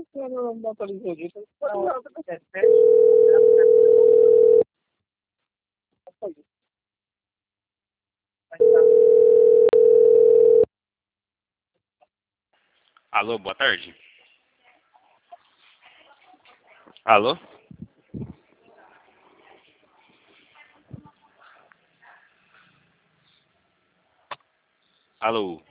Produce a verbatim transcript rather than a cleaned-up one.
Não, não atualizou disso. Alô, boa tarde. Alô? Alô?